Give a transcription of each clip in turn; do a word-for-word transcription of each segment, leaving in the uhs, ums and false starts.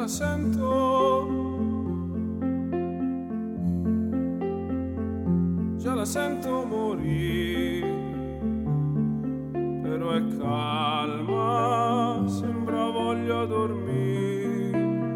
la sento, già la sento morire, però è calma, sembra voglia dormire.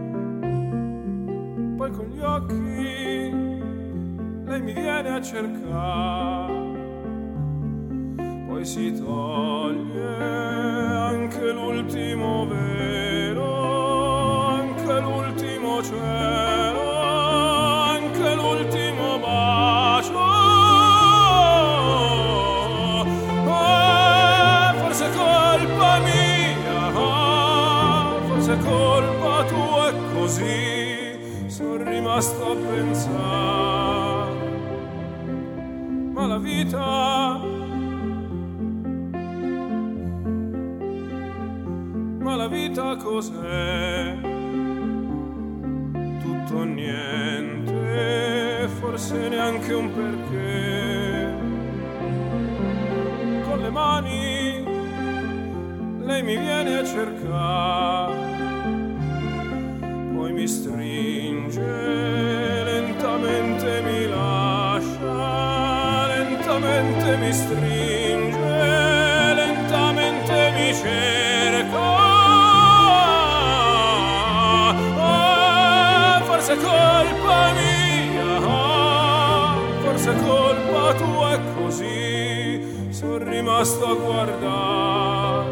Poi con gli occhi lei mi viene a cercare, poi si toglie anche l'ultimo velo, anche l'ultimo cielo, anche l'ultimo bacio. Eh, forse è colpa mia, forse è colpa tua, è così, sono rimasto a pensare. Ma la vita, ma la vita cos'è? Tutto niente, forse neanche un perché. Con le mani lei mi viene a cercare, poi mi stringe, lentamente mi lascia, lentamente mi stringe, lentamente mi cerca. Forse è colpa mia, forse è colpa tua, è così, sono rimasto a guardare.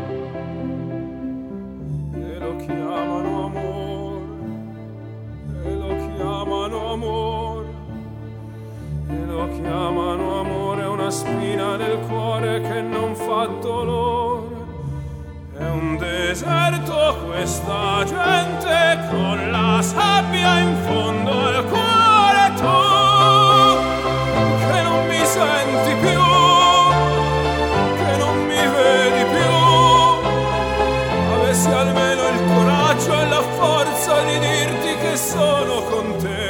E lo chiamano amore, e lo chiamano amore, e lo chiamano amore, una spina nel cuore che non fa dolore. È un deserto questa gente con la sabbia in fondo al cuore, tu che non mi senti più, che non mi vedi più. Avessi almeno il coraggio e la forza di dirti che sono con te.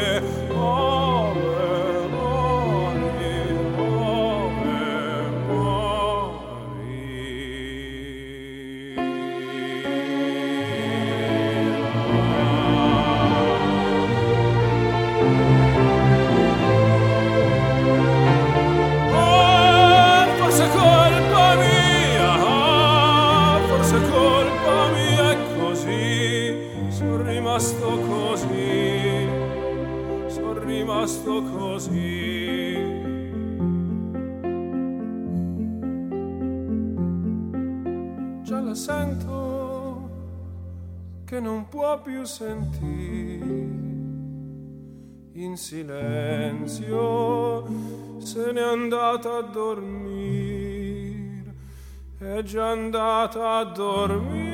Rimasto così. Già la sento che non può più sentire, in silenzio se n'è andata a dormire, è già andata a dormire.